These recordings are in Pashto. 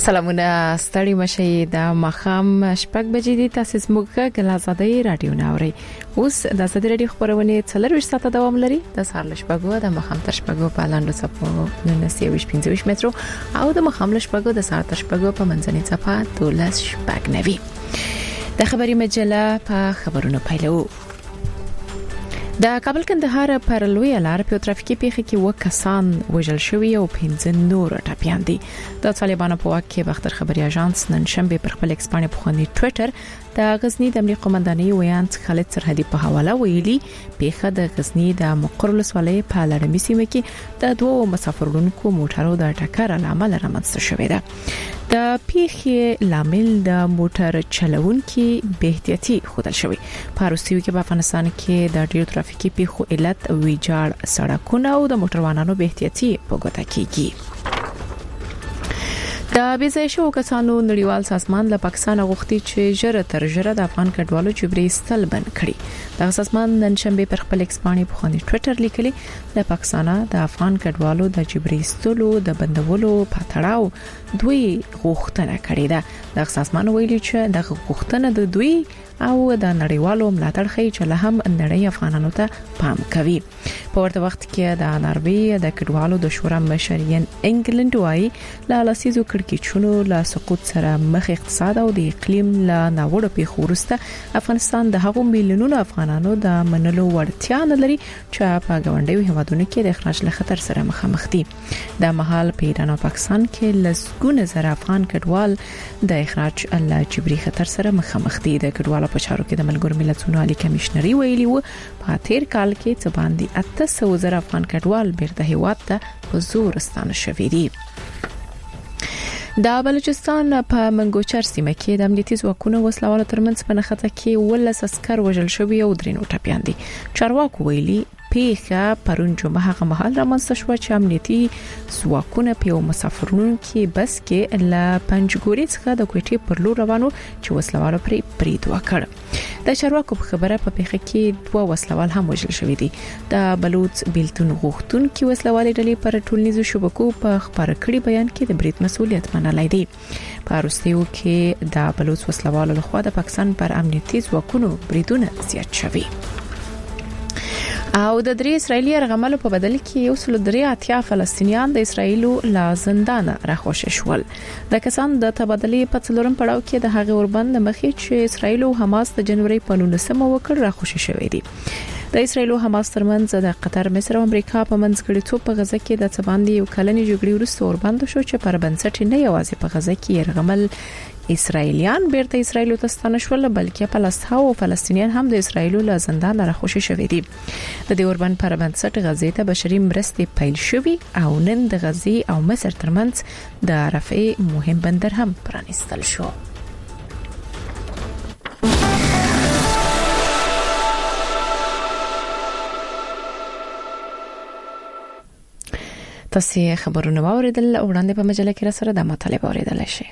سلامونه ستړي مشي د مخام شپږ بجې د تاسیس موګه غلازادي رادیو ناوري اوس د ازادي رادیو خبرونه 40 ساعته دوام لري د سهار لشپږو د مخام تر شپږو په لاندو صفو 1915 مترو او د مخام لشپږو د سهار تر شپږو په منځني صفه 12 شپږ نوي د خبري مجله په خبرونو پیلو د کابل کندهار پر لوی لار په ترافیکي پیښه کې وکسان وژل شوی او 15 نور ټاپیان دي د طالبانو په واک کې بختر خبري اژانس نن شنبه پر خپل ایکسپانې په خوندي ټوئیټر د غزنی د امنیه قومندانۍ ویان خالد سرحدي په حواله ویلي پیښه د غزنی د مقر ولسوالۍ په لړمې سیمه کې د دوه مسافرونکو موټرو د ټکر لامل رامنځته شوې ده د پیښې لامل د موټر چلوونکي به احتیاطي خودل شوی په روسیو کې په افغانستان کې د ډیرو ترافیکي پیښو علت ویجاړ سړکونه او د موټروانانو به احتیاطي په ګوته کیږي د بيځای شو کسانو نړیوال سازمان له پاکستان غوښتي چې ژره تر ژره د افغان کډوالو جبري استل بند کړي د سازمان نن شنبه پر خپل ایکسپانې په خوندي ټوئیټر لیکلي د پاکستان د افغان کډوالو د جبري استلو د بندولو په تړاو دوی غوښتنه کړې ده د سازمان ویلي چې د غوښتنه د دوی او د نړیوالو ملاتړ خي چې له هم نړۍ افغانانو ته پام کوي په ورته وخت کې د ناروی د کډوالو د شورا مشرین انګلند وايي لا لاسیزو کړکېچونو لا سقوط سره مخ اقتصاد او د اقلیم لا ناوړه پیښو وروسته افغانستان د هغو میلیونونو افغانانو د منلو وړتیا نه لري چې په غونډیو هیوادونو کې د اخراج له خطر سره مخامخ دي د مهال په ایران او پاکستان کې لسګونه زره افغان کډوال د اخراج له جبري خطر سره مخامخ دي د کډوالو په چارو کې د ملګرو ملتونو عالی کمشنري ویلي وو په تیر کال کې څه باندې 800 زره افغان کډوال بیرته هیواد ته په زور ستانه شوي دي د بلوچستان په منګوچر سیمه کې د امنیتي ځواکونو وسلوالو ترمنځ په نښته کې ولس عسكر وژل شوی او درینو ټاپیان دي چارواکو ویلي پیښه پرون جمعه هغه مهال رامنځته شو چې امنیتي ځواکونه په مسافرونکو بس کې له پنځګوري څخه د کوټې پر لور روانو چې وسلوالو پرې برید وکړ د چارواکو په خبره په پیښه کې دوه وسلوال هم وژل شوی دي د بلوچ بیلتون غوښتونکو وسلوالې ډلې پر ټولنیزو شبکو په خبره کړي بیان کې د برید مسؤلیت منلای دي په روسیو کې د بلوچ وسلوالو لخوا د پاکستان پر امنیتي ځواکونو بریدونه زیات شوي او د درې اسرایلی رغملو په بدل کې یو سل درې اتیا فلسطینیان د اسرایلو لا زندان راخوش شول د کسان د تبادلې په څلورم پړاو کې د هغه اوربند مخې چې اسرایل او حماس د جنوري په 19 وکړ راخوش شوې دي د اسرایل او حماس ترمنځ د قطر مصر او امریکا په منځګړیتوب په غزه کې د څباندې یو کلنې جګړې وروسته اوربند شو چې پر بنسټ نه یوازې په غزه کې رغمل اسرایلیان بیرته اسرایل ته ستانه شول بلکې فلسطین او فلسطینیان هم د اسرایل له زندان راخوشي شوې دي د دې اوربند پر بنسټ غزې ته بشري مرستې پیل شوې او نن د غزې او مصر ترمنځ د رفع مهم بندر هم پرانیستل شو تاسو خبرونه واوریدل وړاندې په مجله کې را سره د مطالعه اوریدل شي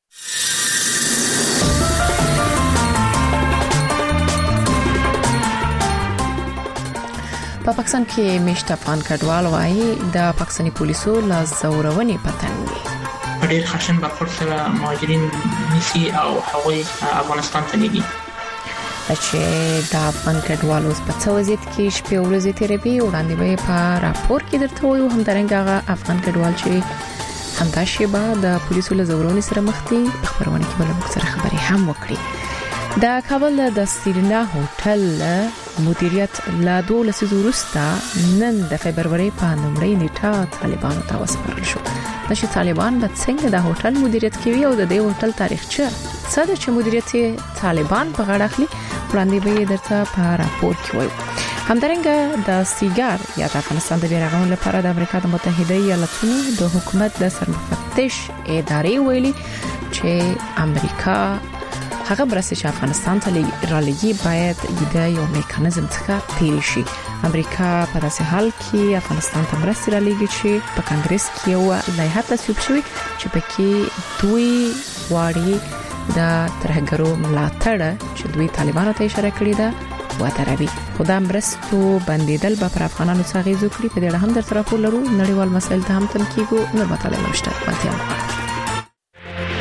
په پاکستان کې میشت افغان کډوال وايي د پاکستاني پولیسو لا زورونې پتن دي ډېر خشن برخورد سره مهاجرین نسی او هغوی افغانستان ته لېږي چې د افغان کډوالو په څو وضعیت کې شپې ورځې تیروي وړاندې به په راپور کې درته وایو همدارنګه افغان کډوال چې همدا شیبه د پولیسو له زورونې سره مخ دي خبرونه کې بل موږ سره خبري هم وکړي د کابل د سیرینا هوټل مدیریت لا 12 وروسته نن د فبرवरी په نومړۍ نیټه طالبانو ته وسپارل شو چې طالبان به څنګه د هوټل مدیریت کوي او د دې هوټل تاریخچه څه د چې مدیریت طالبان په غاړه اخلي وړاندې به درته په راپور کې وایو همدارنګه د سیګار یا د افغانستان د بیرغون لپاره د امریکا د متحده ایالاتونو د حکومت د سرمفتش ادارې ویلي چې امریکا هغه برسه چې افغانستان ته رالېږي باید د یو میکانیزم څخه تیر شي امریکا په داسې حال کې افغانستان ته مرستې رالېږي چې په کانګرس کې یو لایحه تصویب شوې چې پکې دوی واړي د ترهګرو ملاتړ چې دوی طالبانو ته اشاره کړې ده وتروي خدای مرستو بندیدل به پر افغانانو څخه غیزو کړی په دې اړه هم در طرفو لرو نړیوال مسایل ته هم تم کیږو نور مطالعه نشته ماتیا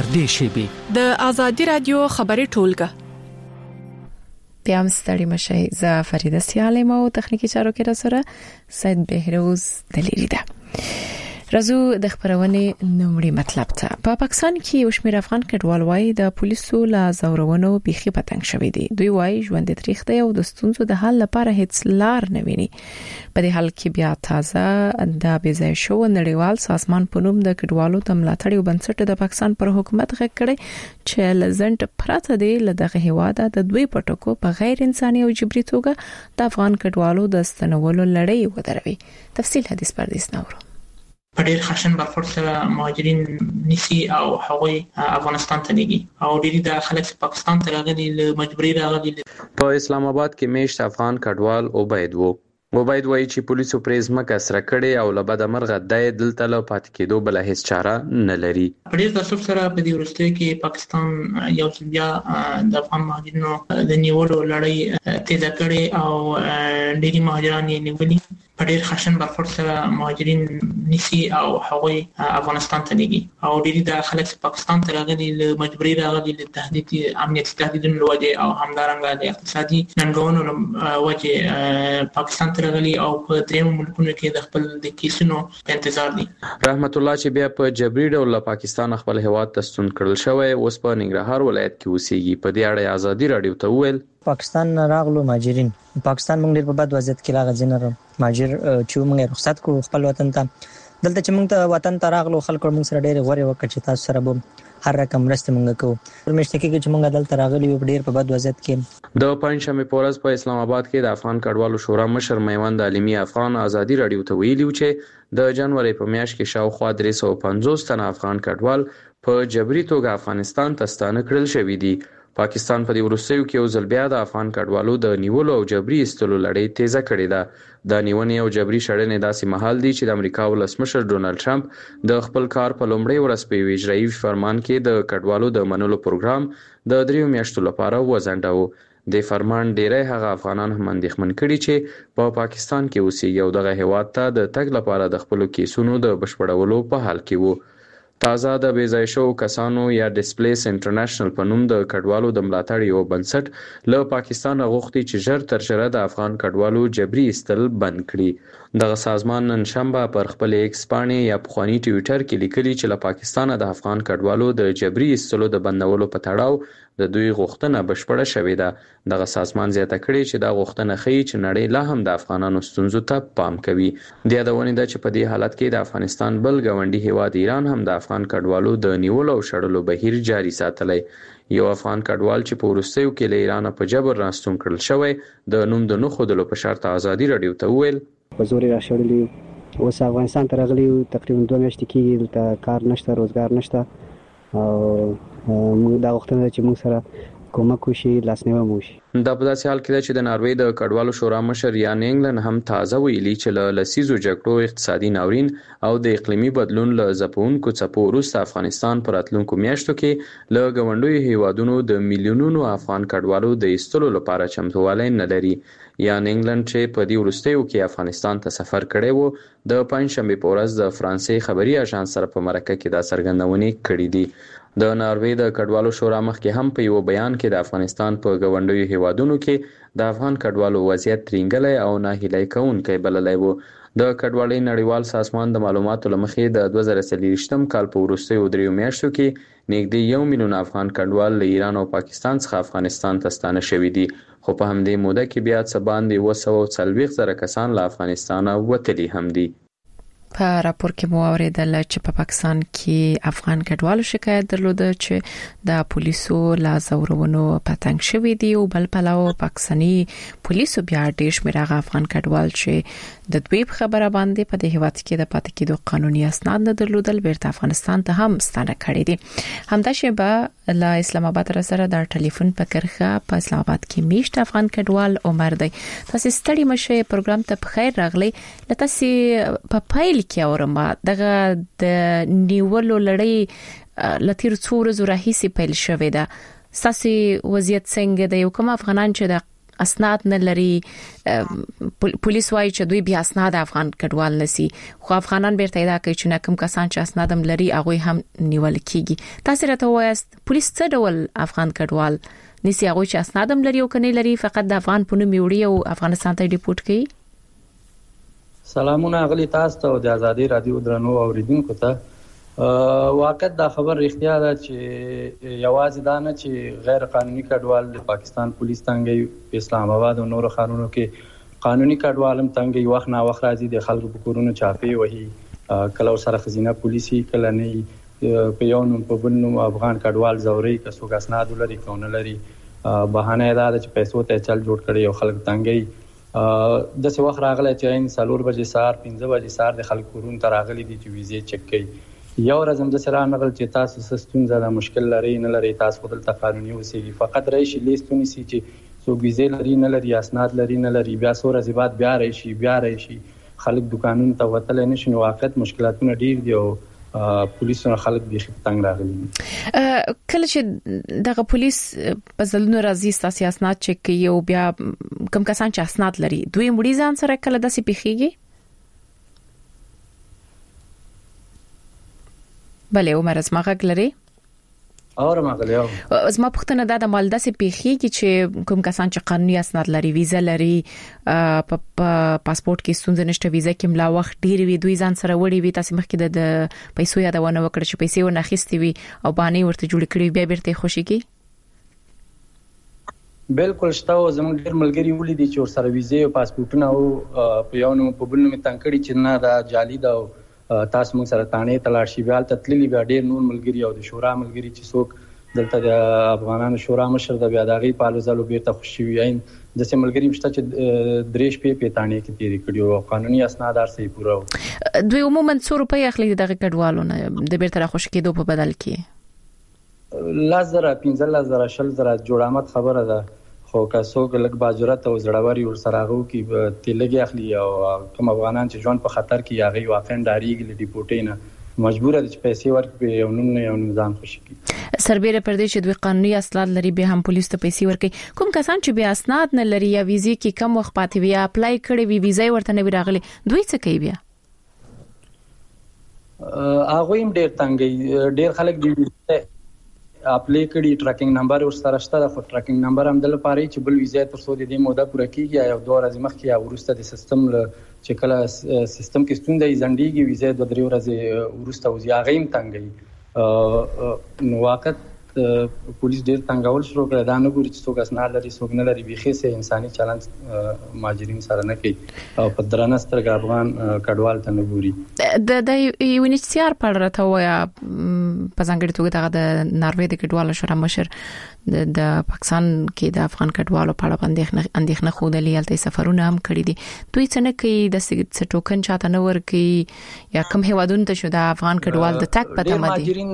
نږدې شي. د آزادي رادیو خبري ټولګه بیا هم ستړي مشي. زه فریده سیالم او تخنیکی چارو کې را سره سید بهروز دلیری ده. رازو د خبرونه نومړي مطلب ته په پاکستان کې یو شمېر افغان کډوال وایي د پولیسو لا زورونو بيخي پتنګ شوې دي. دوی وایي ژوند تاریخ دی او د ستونزو د حل لپاره هیڅ لار نه ویني. په دې حال کې بیا تازه د بيځای شو نړیوال سازمان په نوم د کډوالو د ملاتړ بنسټ د پاکستان پر حکومت غږ کړي چې لزنټ پراته دی لدغه هواده د دوی پټکو په غیر انساني او جبري توګه د افغان کډوالو د ستنولو لړۍ ودروي. تفصیل حدیث پردیس نورو په ډېر خشن برخورد سره مهاجرین نسی او هغوی افغانستان ته لېږي او ډېری د خلک پاکستان ته راغلي له مجبوري راغلي. په اسلام آباد کې میشت افغان کډوال عبید وایي چې پولیسو پرې ځمکه سره کړې او له بده مرغه د دلته له پاتې کېدو بل هیڅ چاره نه لري. په ډېر تاسف سره په دې وروستیو کې پاکستان یو ځل بیا د افغان مهاجرینو د نیولو لړۍ تیزه کړې او ډېری مهاجران یې نیولي. په ډېر خشن برخورد سره مهاجرین نسی او هغوی افغانستان ته لېږي او ډېری د خلک پاکستان ته راغلي له مجبوري راغلي له تهدید امنیتي تهدیدونو له وجې او همدارنګه د اقتصادي ننګونو له وجې پاکستان ته راغلي او په دریمو ملکونو کې د خپل د کیسونو په انتظار دي. رحمت الله چې بیا په جبري ډول له پاکستان خپل هیواد ته ستون کړل شوی اوس په ننګرهار ولایت کې اوسېږي. په دې اړه آزادي رادیو ته وویل پاکستان راغلو مهاجرین پاکستان موږ ډېر په بد وضعیت کې راغځین مهاجر چې موږ رخصت کو خپل وطن ته دلته چې موږ ته وطن ته راغلو خلکو موږ سره ډېر غوړې وکړ چې تاسو سره به هر رقم مرسته موږ کوو. پرمشته کې چې موږ دلته راغلي یو ډېر په بد وضعیت کې د پنځمه پورز په اسلام آباد کې د افغان کډوالو شورا مشر میوند عالمي افغان آزادي رادیو ته ویلي چې د جنوري په میاشت کې شاوخوا 350 تنه افغان کډوال په جبري توګه افغانستان ته ستانه کړل شوی دي. پاکستان په دې وروستیو کې یو ځل بیا د افغان کډوالو د نیولو او جبري ایستلو لړۍ تیزه کړې ده. د نیونې او جبري شړنې داسې مهال دي چې د امریکا ولسمشر ډونالد ټرمپ د خپل کار په لومړۍ ورځ په اجرایي فرمان کې د کډوالو د منلو پروګرام د 3 میاشتو لپاره وځنډاوه. د فرمان ډیری هغه افغانان هم اندېښمن کړي چې په پاکستان کې اوسېږي او دغه هیواد ته د تګ لپاره د خپل کیسونو د بشپړولو په حال کې وو. تازه د بيځای شو کسانو یا ډیسپلیس انټرنیشنل په نوم د کډوالو د ملاتړ یو بنسټ له پاکستان غوښتي چې ژر تر ژره د افغان کډوالو جبري ایستل بند کړي. دغه سازمان نن شنبه پر خپل ایکس باندې یا پخوانی ټویټر کې لیکلي چې له پاکستان د افغان کډوالو د جبري ایستلو د بندولو په تړاو د دوی غوښتنه بشپړه شوې ده. دغه سازمان زیاته کړې چې دا غوښتنه ښیي چې نړۍ لا هم د افغانانو ستونزو ته پام کوي. د یادونې ده چې په دې حالت کې د افغانستان بل ګاونډي هیواد ایران هم د افغان کډوالو د نیولو او شړلو بهیر جاري ساتلی. یو افغان کډوال چې په وروستیو کې له ایران په جبر راستون کړل شوی د نوم د نخودلو په شرط آزادي رادیو ته وویل په زور را شړلې اوس افغانستان ته راغلی تقریبا 2 میاشتې کې دلته کار نشته روزګار نشته او موږ دا غوښتنه چې موږ سره کومک وشي لاسنیوي وشي. دا په داسې حال کې ده چې د ناروې د کډوالو شورا مشر یان انګلند هم تازه ویلي چې له لسیزو جګړو اقتصادي ناورین او د اقلیمي بدلون له ځپونکو څپو وروسته افغانستان پر راتلونکو میاشتو کې له ګاونډیو هیوادونو د میلیونونو افغان کډوالو د ایستلو لپاره چمتووالی نه لري. یان انګلند چې په دې وروستیو کې افغانستان ته سفر کړی وو د پنځشنبه په ورځ د فرانسې خبري اژانس سره په مرکه کې دا څرګندونې کړې دي. د ناروې د کډوالو شورا مخکې هم په یو بیان کې د افغانستان په ګاونډیو هیوادونو کې د افغان کډوالو وضعیت ترینګلی او ناهیلی کوونکی بللی وو. د کډوالۍ نړیوال سازمان د معلوماتو له مخې د 2023 کال په وروستیو 3 میاشتو کې نږدې 1 میلیون افغان کډوال له ایران او پاکستان څخه افغانستان ته ستانه شوي دي. خو په همدې موده کې بیا څه باندې 240,000 کسان له افغانستان وتلي هم دي. په راپور کې مو اوریدل چې په پاکستان کې افغان کډوالو شکایت درلوده چې د پولیسو لا زورونو پتنګ شوی دی او بل پلاو پاکستاني پولیسو بیا ډیر شمېر افغان کډوال چې د دوی خبره باندې په دې هیواد کې د پاتې کېدو قانوني اسناد نه درلودل بیرته افغانستان ته هم ستانه کړي دي. همدا شیبه لا اسلام آباد سره د ټلیفون په کرخه په اسلام آباد کې میشت افغان کډوال عمر دی. تاسو ستړي مشه پروګرام ته بخیر راغلی. لته سي په پایل کې اورم دغه د نیولو لړۍ لتیر څو ورځې راهیسې پیل شوې ده. ساسي وضعیت څنګه دی او کوم افغانان چې د اسناد نه لري پولیس وايي چې دوی بیا اسناد افغان کډوال نسی خو افغانان بیرته دا کوي چې کوم کسان چې اسناد هم لري هغه هم نیول کیږي تاسو راته وایست پولیس څه ډول افغان کډوال نسی هغه چې اسناد هم لري او کني لري فقط د افغان په نوم وړي او افغانستان ته ډیپورت کوي سلامونه غلي تاسو ته د ازادي رادیو درنو اوریدونکو ته واقع دا خبر اختیا ده چې یوازې دا نه چې غیر قانوني کډوال د پاکستان پولیس څنګه اسلام آباد او نور ښارونو کې قانوني کډوال هم څنګه وخت نه وخت راځي د خلکو په کورونو چاپی وهي کله سره خزینه پولیسي کله نه په یو نوم په بل نوم افغان کډوال زوري کسو اسناد لري کونه لري بهانه دا چې پیسو ته چل جوړ کړي او خلک څنګه د څه وخت راغله چې عین 4 بجې سار 15 بجې سار د خلکو کورون ته راغلي دي چې ویزه چک کړي یو ورځ هم د سره نغل چې تاسو سستون زړه مشکل لري نه لري تاسو خپل قانوني اوسېږي فقط راشي لیستونی سي چې سو ویزه لري نه لري اسناد لري نه لري بیا سور ازبات بیا راشي خلک دکانونو ته وتل نه شي واقعیت مشکلاتونه ډیر دي او پولیسونه خلک به ختنګ راغلي کله چې دغه پولیس په ځلونو راځي ستاسو اسناد چک کوي او بیا کوم کسان چې اسناد لري دوی مړي ځان سره کله داسې پیخيږي بله عمر اسما غږ لري اور مغلیو زما پښتنه دا د مال داسې پیخيږي چې کوم کسان چې قانوني اسناد لري ویزه لري په پاسپورت کې ستونزه نشته ویزه کې ملا وخت ډیر وی دوی ځان سره وړي وي تاسو مخکې د پیسو یادونه وکړه چې پیسې ونه اخیستي وي او باندې ورته جوړ کړی بیا بیرته خوشي کی بالکل شته زموږ ډیر ملګری ولې دي چې ور سره ویزه او پاسپورتونه او په یو نوم په بل نوم تنکړي چې نه دا جعلي دا تاسو موږ سره تانه تلاشي بیا تتللی بیا ډیر نور ملګری او د شورا ملګری چې څوک دلته د افغانانو شورا مشر د بیا دغه پالو زالو بیرته خوشي وي د سه ملګری مشته چې دریش په تانه کې تیری کړي او قانوني اسناد ارسي پوره دوی عموما 100 روپۍ اخلي دغه کډوالونه د بیرته خوشي کېدو په بدل کې لازره 15000 شل زره جوړامت خبره ده خو که څوک لګ باجرت او زړوري ور سره غو کې تلګي اخلي او کوم افغانان چې ژوند په خطر کې یاغي واقعا ډاریږي ډیپورټینا مجبور دي چې پیسې ورکړي یو نظام خوشي کی سربېره پردیش دوی قانوني اسناد لري به هم پولیس ته پیسې ورکړي کوم کسان چې بیا اسناد نه لري یا ویزه کې کم وخت پاتې وي اپلای کړي وي ویزه ورته نه راغلي دوی څه کوي بیا هغه هم ډېر تنګي ډېر خلک دي اپلای کړي ټریکینګ نمبر ور سره شته خو ټریکینګ نمبر هم د لپاره چې بل ویزه تر څو د دې موده پوره کیږي یا 2 ورځې مخکې یا ورسته د سیستم چې کله سیستم کې ستونزې ځنډيږي ویزه 2-3 ورځې ورسته وځي هغه هم تنګي نو واقعا پولیس ډېر تنګول شروع کړ دا نه ګوري چې څوک اسناد لري څوک نه لري بيخي سه انساني چلند ماجرین سره نه کوي او په درنستر افغان کډوال ته نه ګوري د یونیسيار پر راته ویا په ځانګړي توګه د ناروې د کډوالو شورا مشر د پاکستان کې د افغان کډوالو په اړه اندېښنه خوده لیالتي سفرونه هم کړی دي دوی څنګه کوي د ټوکن چاته نه ورکي یا کوم هوادون ته شو د افغان کډوال د تک پته مدي ماجرین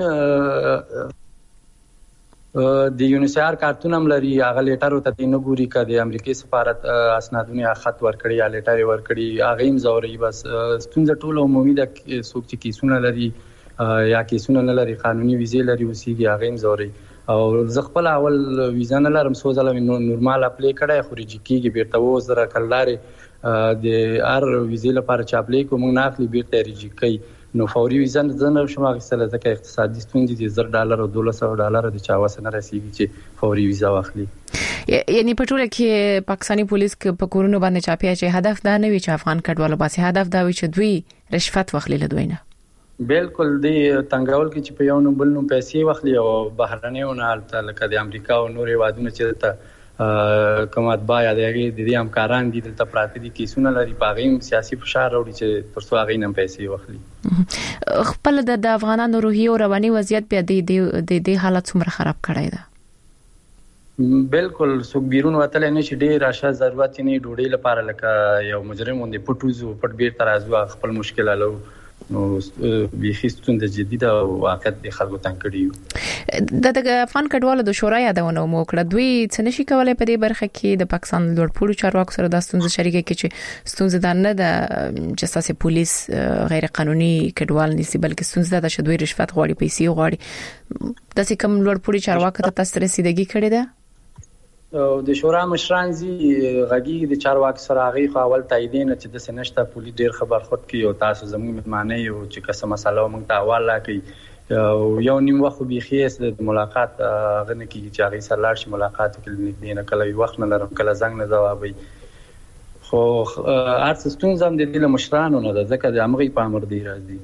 د یونیسيار کارتون هم لري هغه لیټر ته نه ګوري کده د امریکای سفارت اسنادونه خط ورکړي یا لیټر ورکړي هغه هم زوري بس ستونزه ټول عمومي د څوک چې کیسونه لري یا کیسونه نه لري قانوني ویزه لري وسیږي هغه هم زوري او زه خپل اول ویزه نه لرم سوزله نورمال اپلای کړای خو ریجی کیږي بیرته وزره کلداري د ار ویزه لپاره چې اپلای کوم نه اخلي بیرته ریجی کوي نو فوري ویزه نه شمه غوښتل ځکه اقتصادي ستونزې دي $10 او $1200 د چا وسه نه رسیږي چې فوري ویزه واخلي یعنی په ټوله کې پاکستاني پولیس په کورونو باندې چاپیا چې هدف دا نه وي چې افغان کډوالو باسي هدف دا وي چې دوی رشوت واخلي له دوی نه بالکل دی تنګول کې چې په یو نوم بل نوم پیسې واخلي او بهرنیونه الته لکه د امریکا او نورې وادونه چې ته کومات بایا د دې همکاران دي دلته پراته دي کیسونه لري پاغیم سیاسي فشار راوړي چې ترڅو هغه نن پیسې واخلي خپل د افغانانو روحي او رواني وضعیت په دې حالت څومره خراب کړی ده بالکل سو بیرون وتل نه شي ډیر راشه ضرورت نه ډوډۍ لپاره لکه یو مجرم وندې پټوزو پټ بیر ترازو خپل مشکل الو نو بيخستون د جديد او واقعیت د خلکو تنکړیو د افغان کډوالو د شورا یادونه مو کړه دوی څه نشي کولای په دې برخه کې د پاکستان لوړپوړو چارواکو سره د ستونزې شریکه کې چې ستونزې دا نه د جساسي پولیس غیر قانوني کډوال نسی بلکې ستونزې دا چې دوی رشوت غواړي پیسې غواړي د څه کوم لوړپوړي چارواکو ته تاسو رسیدګي کړې ده د شورا مشران زی غږی د چارواکي سره غي خو اول تاییدین چې د سنشتہ پولیس ډیر خبر خود کی او تاسو زموږ مهمانه یو چې کومه مسله مونږ ته حواله کوي یو نیم وخت به خیس د ملاقات غنه کی چې هغه سره لاړ شي ملاقات کې نه کله وخت نه لرم کله زنګ نه جوابي خو ارڅستون زم د دې مشرانو نه ځکه د امغي په امر دی راځي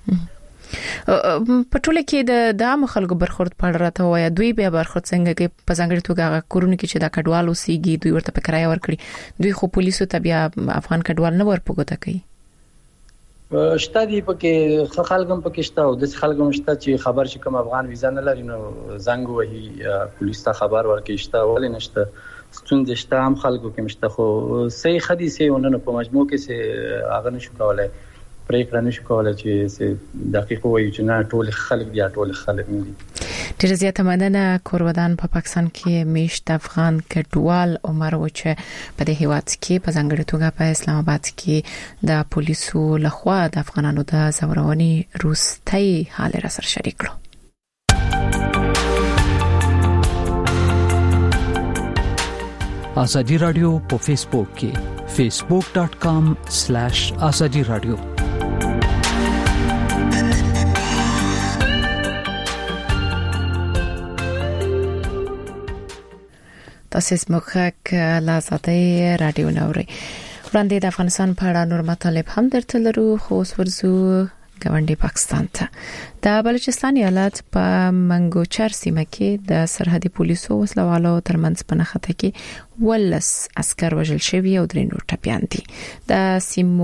پټوله کې د عام خلکو برخورد پړ راته وای دوی به برخورد څنګه کې په ځانګړي توګه کورونه کې چې دا کډوال اوسېږي دوی ورته په کرایه ورکړي دوی خو پولیسو ته بیا افغان کډوال نه ورپوګته کوي شته دی پکې خلګم پکې شته او د خلګم شته چې خبر شي کوم افغان ویزا نه لري نو زنګ وهي پولیس ته خبر ورکړي شته ولې نشته ستونزې شته هم خلکو کې مشته خو صحیح خدي سي ونه په مجموع کې سي اغه نشو کولای پریکړه نشو کولای چې دقیق وایي چې نه ټول خلک بیا ټول خلک نه دي ډیر زیاته مننه کورودان په پاکستان کې میشت افغان کډوال عمر وچه په دې هیواد کې په ځانګړي توګه په اسلام آباد کې د پولیسو لخوا د افغانانو د زورونی روستي حال را سره شریک کړو ازادي رادیو په فیسبوک کې facebook.com/azadi radio تاسو سموخک لازاده رادیو نوري وړاندې د افغانستان په اړه نور مطالب هم درته لرو خو ورزو ګاونډي پاکستان ته د بلوچستان ایالت په منګوچر سیمه کې د سرحدي پولیسو وسلوالو ترمنځ په نښته کې ولس عسكر وژل شوی او درې نور ټپيان دي د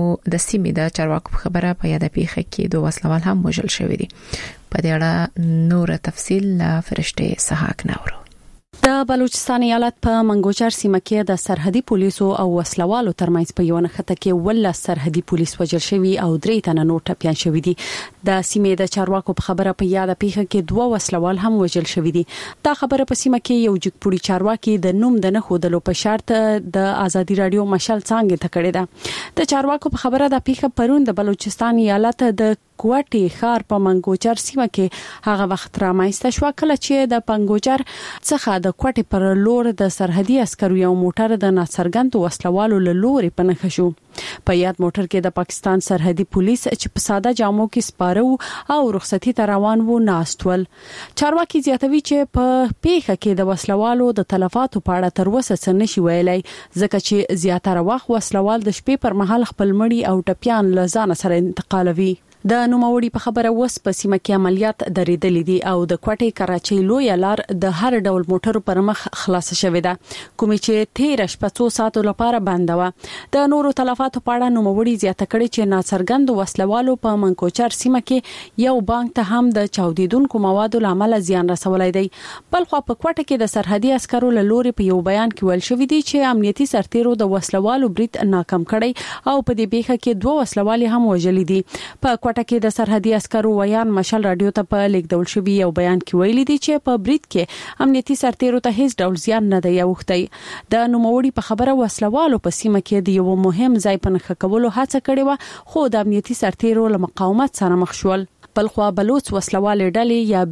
سیمې د چارواکو خبره په یاد پیښه کې دوه وسلوال هم وژل شوی دي په دې اړه نور تفصيل لا فرشته سحاق نورو د بلوچستان ایالت په منګوچر سیمه کې د سرحدي پولیسو او وسلوالو ترمنځ په یو نښته کې ول سرحدي پولیس وژل شوی او درې تنه نور ټپيان شوی دي د سیمې د چارواکو په خبره په یاد پیښه کې دوه وسلوال هم وژل شوی دي دا خبره په سیمه کې یو جګپوړي چارواکي د نوم د نه خودلو په شرط د ازادي رادیو مشال څنګه ته کړی ده د چارواکو په خبره د پیښه پرون د بلوچستان ایالت د کوټي خار په منګوچر سیمه کې هغه وخت را مېسته شو کله چې د پنګوچر څخه د کوټي پر لور د سرحدي عسکرو یو موټر د ناڅرګند وسلوالو له لوري پنځه شو په یاد موټر کې د پاکستان سرحدي پولیس چې په ساده جامو کې سپاره او رخصتي ته روان وو ناستول چارواکي زیاتوي چې په پیښه کې د وسلوالو د تلفاتو په اړه تر اوسه څه نشي ویلای ځکه چې زیاتره وخت وسلوال د شپې پر مهال خپل مړی او ټپيان له ځان سره انتقالوي د نوموړي په خبره وس په سیمه کې عملیات درېدلې دي او د کوټي کراچۍ لوی لار د هر ډول موټرو پر مخ خلاص شوې ده کومې چې 13 شپږ ساعتو لپاره بند و د نورو تلفاتو په اړه نوموړي زیاته کړي چې ناڅرګند وسلوالو په منکوچر سیمه کې یو بانک ته هم د چاودیدونکو موادو لامل زیان رسولای دی بلخو په کوټه کې د سرحدي عسکرو له لوري په یو بیان کې ویل شوې دي چې امنیتي سرتیرو د وسلوالو برید ناکام کړي او په دې پیښه کې دوه وسلوالي هم وژل دي په کوټه کې د سرحدي عسکرو ویان مشال رادیو ته په لیکدول شوی یو بیان کې ویلي دي چې په برید کې امنیتي سرتیرو ته هیڅ ډول زیان نه دی اوښتی د نوموړي په خبره وسلوالو په سیمه کې د یو مهم ځای په نښه کولو هڅه کړې و خو د امنیتي سرتیرو له مقاومت سره مخ شول بلخوا بلوچ وسلوال ډلې یا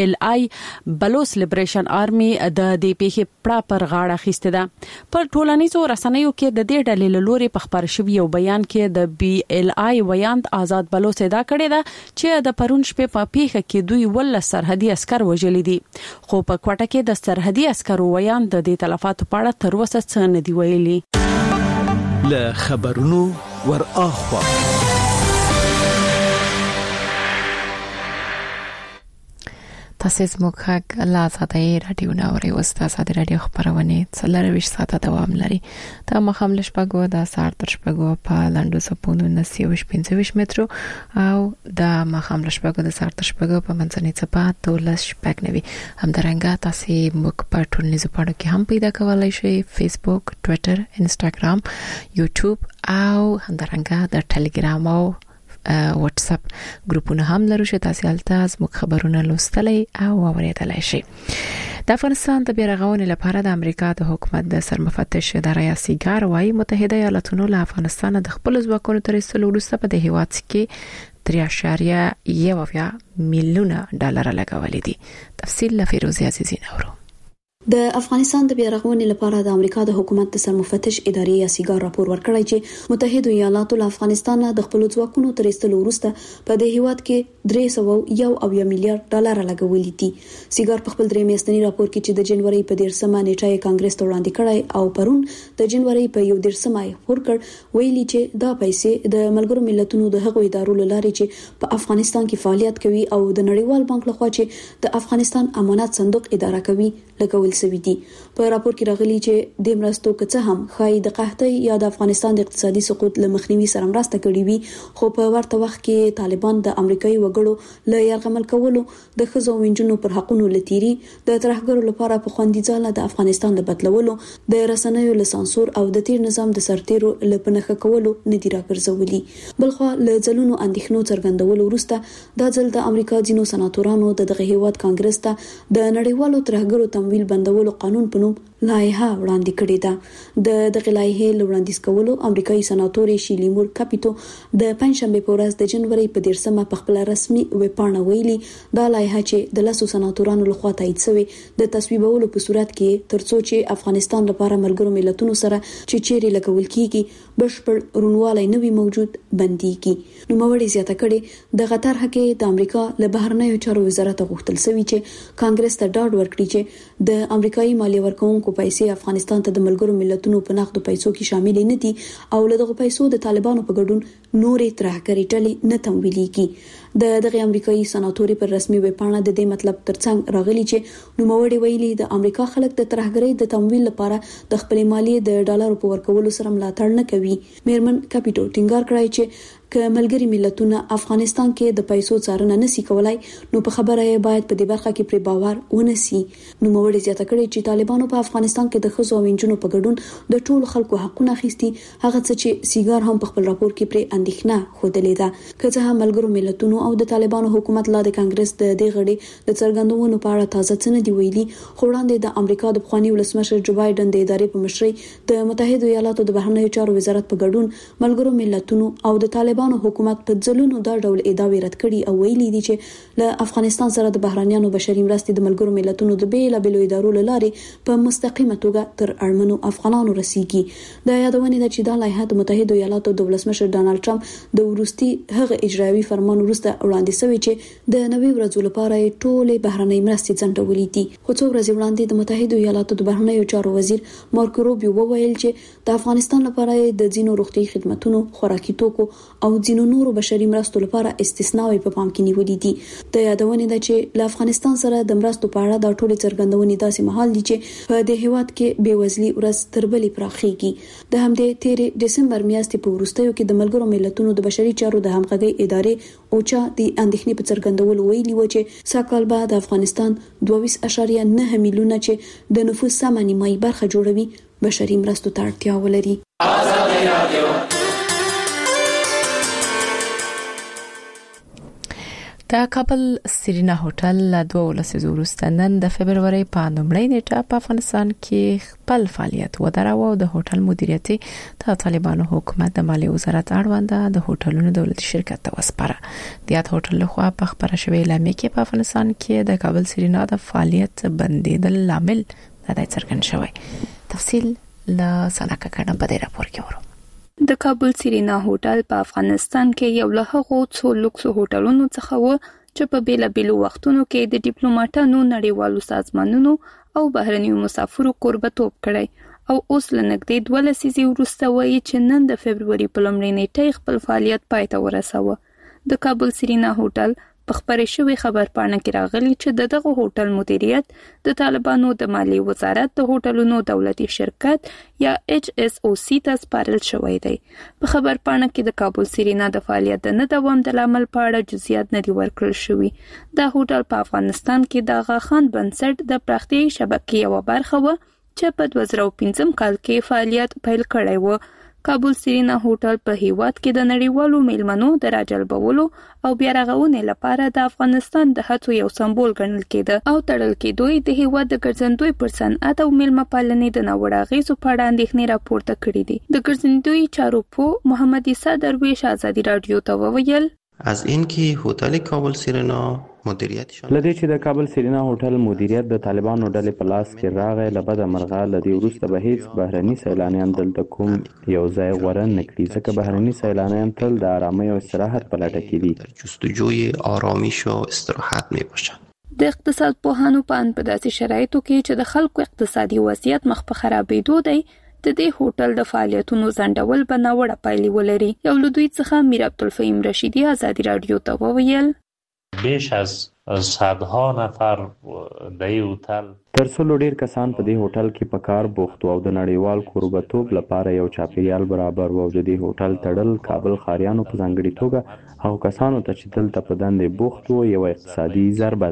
BLI بلوچ لیبریشن آرمي د دې پیښې پړه پر غاړه خسته ده پر ټولنیزو رسنیو کې د دې ډلې له لوري په خبر شوی یو بیان کې د BLI ویاند آزاد بلوچ ادا کړی ده چې د پرون شپې په پیښه کې دوی ول سرحدي عسكر وژل دي خو په کوټه کې د سرحدي عسکرو ویاند د دې تلفاتو په اړه تر اوسه څه نه دی ویلي له خبرونو ور اخوا تاسو زموږ لازاده رادیو نوري واستاده رادیو خبرونه څلرويش ساعته دوام لري دا مخام لشپګو د ساعت تر شپګو په لاندو سپونو 925 مترو او د مخام لشپګو د ساعت تر شپګو په منځنۍ چپا 12 شپګنوي همدارنګه تاسو موږ په ټولنیزو پاڼو کې هم پیدا کولای شئ فیسبوک ټوئیټر انستګرام یوټیوب او همدارنګه د ټلګرام او واتس اپ ګروپونه هم لرو چې تاسو هلته زموږ خبرونه لوستلای او اوریدلای شئ د افغانستان د بیرغونې لپاره د امریکا د حکومت د سرمفتش اداره سیګار وايي متحده ایالاتونو له افغانستان د خپل ځواکونو تر ایستلو وروسته په دې هیواد کې 3.1 میلیونه ډالر لګولې دي تفصیل له فیروزي عزیزی نورو د افغانستان د بیارغونې لپاره د امریکا د حکومت د سرمفتش ادارې یا سیګار راپور ورکړی چې متحده ایالاتو له افغانستان د خپل ځواکونو تر ایستلو وروسته په دې هیواد کې 301 میلیارډ ډالر لګولي دي. سیګار په خپل درې میاشتنی راپور کې چې د جنوري په 13مه نیټه کانګرس ته وړاندې کړی او پرون د جنوري په 13مه ورکړ ویلي چې دا پیسې د ملګرو ملتونو د هغو ادارو لارې چې په افغانستان کې فعالیت کوي او د نړیوال بانک لخوا چې د افغانستان امانات صندوق اداره کوي لګول سوي دي. په راپور کې راغلي چې د مرستو کڅه هم خای د قحطۍ یا د افغانستان د اقتصادي سقوط له مخنیوي سره مرسته کړې وي، خو په ورته وخت کې طالبان د امریکایي وګړو له یرغمل کولو د ښځو او نجونو پر حقونو لتیری د ترهګرو لپاره په خوندي ځاله د افغانستان د بدلولو د رسنیو له سانسور او د تیر نظام د سرتیرو له پنهخه کولو ندی راګرځولي. بلخو له ځلونو اندېښنو څرګندولو وروسته د ځل د امریکا ځینو سناتورانو دغه هیواد کانګرس ته د نړیوالو ترهګرو تمویل بندولو قانون په نوم لایحه وړاندې کړې ده. د دغه لایحې وړاندیز کولو امریکایي سناتور شیلی مور کاپیټو د پنځشنبه په ورځ د جنوري په 13مه په خپل رسمي ویبپاڼه ویلي دا لایحه چې د لاسو سناتورانو لخوا تایید شوې د تصویبولو په صورت کې ترڅو چې افغانستان لپاره ملګرو ملتونو سره چې چیرې لګول کیږي بشپړ رونوالی نوي موجود بنديږي. نو موري زیاته کړي د غتر حق د امریکا له بهرنیو چارو وزارت غوښتل شوی چې کانګرس ته ډاډ ورکړي چې د امریکایي مالیه ورکوونکو پیسې افغانستان ته د ملګرو ملتونو په نقدو پیسو کې شامل نه دي او له دغه پیسو د طالبانو په ګډون نورې ترهګري ډلې نه تمویلېږي. دغه امریکایي سناتوري پر رسمي ویبپاڼه د دې مطلب ترڅنګ راغلي چې نوموړي ویلي د امریکا خلک د ترهګرۍ د تمویل لپاره د خپل مالیې د ډالرو په ورکولو سره ملاتړ نه کوي. میرمن کاپیټو ټینګار کړی چې که ملګری ملتونه افغانستان کې د پیسو څارنه نشي کولای نو په خبره یې باید په دې برخه کې پر باور ونسي. نو موږ زیاته کړی چې طالبانو په افغانستان کې د ښځو او نجونو په ګډون د ټولو خلکو حقونه اخیستي، هغه څه چې سیګار هم په خپل راپور کې پر اندېښنه خوده ده. که څه هم ملګرو ملتونو او د طالبانو حکومت لا د کانګرس د دې غړي د څرګندونو په اړه تازه څه نه دی ویلي، خو وړاندې د امریکا د پخوانی ولسمشر جو بایدن د ادارې په مشرۍ د متحده ایالاتو د بهرنیو چارو وزارت په ګډون ملګرو ملتونو او د طالبانو حکومت په ځلونو دا ډول ادعاوې رد کړي او ویلي دي چې له افغانستان سره د بهرانيانو بشري مرستې د ملګرو ملتونو د بیلابېلو ادارو لارې په مستقیمه توګه تر اړمنو افغانانو رسیږي. دا یادونه ده چې دا لایحه د متحده ایالاتو د ولسمشر ډانلډ ټرمپ د وروستي هغه اجرایوي فرمان وروسته وړاندې شوی چې د 90 ورځې لپاره ټولې بهراني مرستې ځنډولې دي. خو څو ورځې وړاندې د متحده ایالاتو د بهرنیو چارو وزیر مارکو روبیو وویل چې د افغانستان لپاره د ځینو روغتي خدماتو، خوراکي توکو او ځینو نورو بشري مرستو لپاره استثناوي په پام کې نیولې دي. د یادونه ده چې له افغانستان سره د مرستو په اړه د ټولې څرګندونې داسې مهال دي چې په دې هیواد کې بېوزلي ورځ تر بلې پراخېږي. د همدې 13 دسمبر میاشتې په وروستیو کې د ملګرو ملتونو د بشري چارو د همغږي ادارې اوچا د اندېښنې په څرګندولو ویلي و چې ساکال بعد افغانستان 22.9 میلیونه چې د نفوس سم نیمایي برخه جوړوي بشري مرستو ته اړتیا ولري. د کابل سرینا هوټل له 2 لسیزو وروسته نن د فبرवरी په لومړۍ نیټه په افغانستان کې خپل فعالیت ودراوه او د هوټل مدیریت د طالبانو حکومت د مالیې وزارت اړوند د هوټلونو دولتي شرکت ته وسپاره. د یاد هوټل لخوا په خبره شوې اعلامیه کې په افغانستان کې د کابل سرینا د فعالیت بندیدل لامل د څرګند شوی. تفصیل له سناکه کړه په دې راپور کې ورو. د کابل سرینا هوټل په افغانستان کې یو له هغو څو لوکس هوټلونو څخه و چې په بیلابېلو وختونو کې د ډیپلوماټانو، نړیوالو سازمانونو او بهرنیو مسافرو قربتوب کړی او اوس له نږدې 2 لسیزې وروسته وایي چې نن د فبرवरी په لومړۍ نیټه خپل فعالیت پای ته ورساوه. د کابل سرینا هوټل په خبرې شوی خبرپاڼه کې راغلی چې دغه هوټل مدیریت د طالبانو د مالیې وزارت د هوټلونو دولتي شرکت یا HSOC ته سپارل شوی دی. په خبرپاڼه کې د کابل سرینا د فعالیت د نه دوام د لامل په اړه جزئیات نه دي ورکړل شوي. دا هوټل په افغانستان کې د آغا خان بنسټ د پراختیایي شبکې یوه برخه و چې په 2015 کال کې فعالیت پیل کړی و. کابل سرینا هوټل په هیواد کې د نړیوالو میلمنو د راجلبولو او بیا رغونې لپاره د افغانستان د هڅو یو سمبول ګڼل کېده او تړل کېدوی د هیواد د ګرځندوی پر صنعت او میلمه پالنې د ناوړه اغېزو په اړه اندېښنې راپورته کړې دي. د ګرځندوی چارو پوه محمد عیسی درویش ازادي راډیو ته وویل از اینکه هتل کابل سیرینا مدیریتشان لدی چې د کابل سیرینا هوټل مدیریت د طالبانو ډلې په لاس کې راغی لبد مرغه لدی وروسته به هیڅ بهرني سیلانیان دلته کوم یو ځای غوړه نکړي ځکه بهرني سیلانیان تل د آرامۍ او استراحت په لټه کې دي جستجوی آرامش و استراحت میباشند. د اقتصاد پوهانو په اند په داسې شرایطو کې چې د خلکو اقتصادي وضعیت مخ په خرابېدو دی د دې هوټل د فعالیتونو ځنډول به ناوړه پایلې ولري. یو له دوی څخه میر عبدالفهیم رشیدي ازادي رادیو ته وویل بیش از صدها نفر د هوټل تر څو ډیر کسان په دې هوټل کې په کار بوخت او د نړیوال کوربتوب لپاره یو چاپیریال برابر وو. د دې هوټل تړل کابل خاریانو په ځانګړي توګه هغو کسانو ته چې دلته په دندې بوخت وو یو اقتصادي ضربه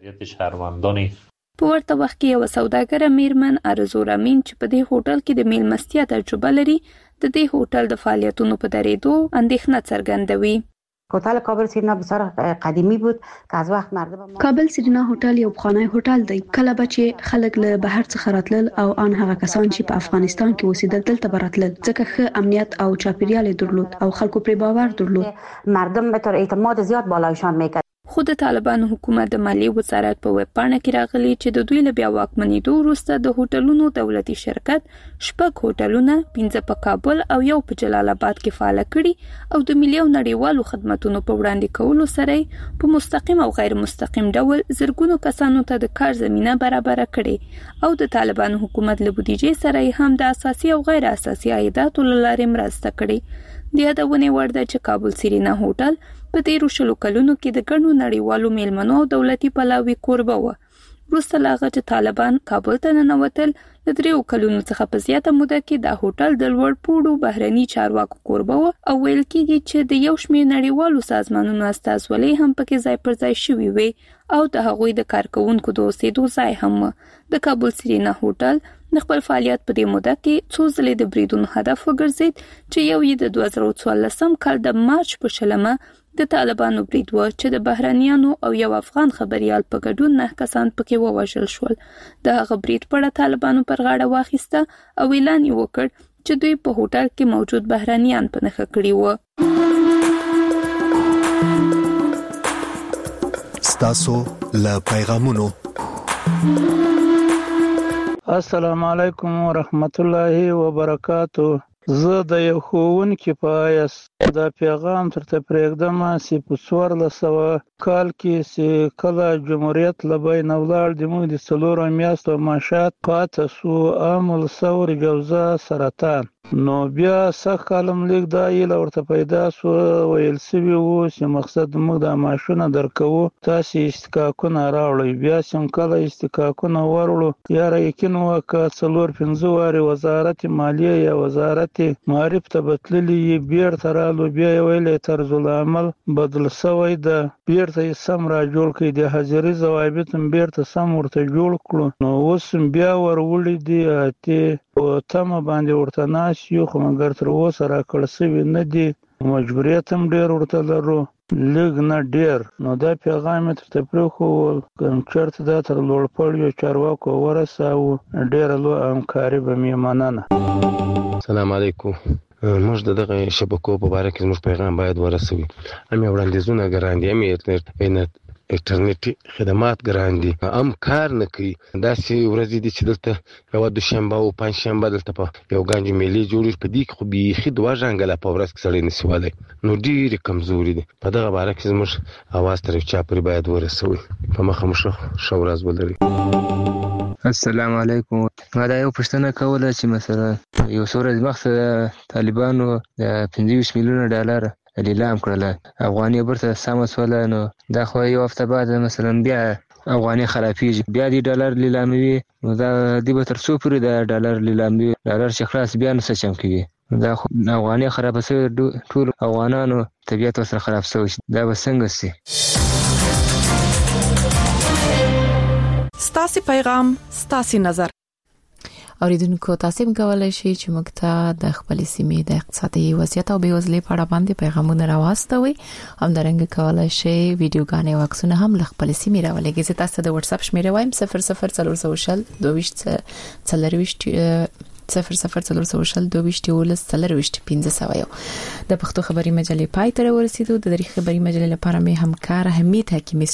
ده. په ورته وخت کې یو سوداګر میرمن ارزو رامین چې په دې هوټل کې د میلمستیا تجربه لري د دې هوټل د فعالیتونو په درېدو اندېښنه څرګندوي. هتل کابل سیرینا بسیار قدیمی بود که از وقت مردم کابل سیرینا هوټل یو پخوانی هوټل دی. کله به چې خلک له بهر څخه راتلل او ان هغه کسان چې په افغانستان کې اوسېدل دلته براتلل ځکه ښه امنیت او چاپیریال درلود او خلکو پر باور درلود. مردم به طور اعتماد زیات بالایشان میکرد. خو د طالبانو حکومت د مالیې وزارت په ویب پاڼه کې راغلي چې د دوی له بیا واکمنېدو وروسته د هوټلونو دولتي شرکت 6 هوټلونه 5 په کابل او یو په جلال آباد کې فعال کړي او د ملي او نړیوالو خدماتو په وړاندې کولو سره په مستقیم او غیر مستقیم ډول زرګونو کسانو ته د کار زمينه برابر کړي او د طالبانو حکومت له بودیجې سره هم د اساسي او غیر اساسي عایداتو لارې مرسته کړي. د یادونې وړ ده چې کابل سیرینا هوټل په 13 کلونو کې د ګڼو نړیوالو میلمنو او دولتي پلاوي کوربه و. وروسته له هغه چې طالبان کابل ته ننوتل د 3 کلونو څخه په زیاته موده کې دا هوټل د لوړ پوړو بهرني چارواکو کوربه و او ویل کېږي چې د یو شمېر نړیوالو سازمانونو استازولۍ هم پکې ځای پر ځای شوي وي او د هغوی د کارکونکو د اوسېدو ځای هم و. د کابل سیرینا هوټل د خپل فعالیت په دې موده کې څو ځلې د بریدونو هدف وګرځید چې یو یې د 2014 کال د مارچ په 20 د طالبانو برید و چې د بهرانيانو او یو افغان خبريال په ګډون 9 کسان پکې ووژل شول. د هغه برید په اړه طالبانو پر غاړه واخیسته او اعلان یې وکړ چې دوی په هوټل کې موجود بهرانيان په نښه کړي وو. ستاسو له پیغامونو. السلام علیکم ورحمت الله وبرکاتو. زه د یو ښوونکي په حیث دا پیغام ترته پرېږدم چې په 1400 کال کې چې کله جمهوریت له بینه ولاړ د موږ د 4 میاشتو معاشات پاته سو عامل ثور جوزه سرطان نو بیا سخت کالم لیک دا یې ورته پیدا سو ویل سوي وو چې مقصد موږ د معاشونه درکو تاسو استحقاقونه راوړئ. بیا سم کله استحقاقونه ورولو یا یقین وکړه 4-5 واري وزارت مالیه یا وزارت معرف ته بتللی بیرته رالو بیا ویلې طرز العمل بدل شوی د بیرته سم را جوړ کړي د حاضرې ضوابط بیرته سم ورته جوړ کړو. نو اوس بیا ورولې دي ته او تم باندې ورته ناش یو خو مګر تر اوسه را کړ سوي نه دي مجبوریت هم ډیر ورته لرو لږ نه ډیر. نو دا پیغام تر پرخو کوم چرته دا تر لوړ پړ یو چارواکو ورساو ډیر لو همکاري به میمننه. السلام علیکم. موږ دغه شبکو په اړه کې موږ پیغام باید ورسوي. امي وړاندیزونه ګران دي امي انټرنیټي خدمات ګران دي ام کار نه کوي. داسې ورځې دي چې دلته یو دوشنبه او پنځشنبه دلته په یو غانجې میلې جوړ په دې کې خو بيخي دوه ژانګله په ورځ کې سړی نسی والي نو ډېر کمزوري دي. په دغه اړه کې موږ اواز تر چا پرې باید ورسوي. په مخه مو شو ورځ ولري. السلام علیکم. ما دا یو پوښتنه کوله چې مثلا یو څو ورځې مخکې طالبانو د 25 میلیونه ډالر اعلان کړل افغاني برته سم وسوله نو دا خو یو هفته بعد مثلا بیا افغاني خرابېږي بیا دی ډالر لیلاموي نو دا دی به تر څو پورې د ډالر لیلاموي ډالر چې خلاص بیا نه سچم کوي دا افغاني خراب شوی ټول افغانانو طبيعت سره خراب شوی دا به څنګه سي. ستاسو پیغام ستاسو نظر اوریدونکو تاسو هم کولای شئ چې موږ ته د خپل سیمې د اقتصادي وضعیت او بیوزلۍ په اړه باندې پیغامونه راوستوي. همدارنګه کولای شئ ویډیوګانې او عکسونه هم له خپل سیمې راولېږئ. زه تاسو د واتس اپ شمیره وایم 004022 د پښتو خبري مجلې پای ته ورسېدو. د دې خبري مجلې لپاره مې همکار حمید حکیمی